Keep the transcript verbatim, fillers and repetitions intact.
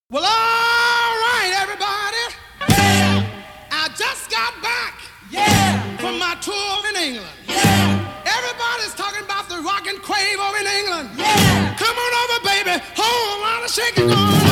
Well, all right, everybody. Yeah. I just got back. Yeah. From my tour in England. Yeah. Everybody's talking about the rock and crave over in England. Yeah. Come on over, baby. Hold on, shake it on.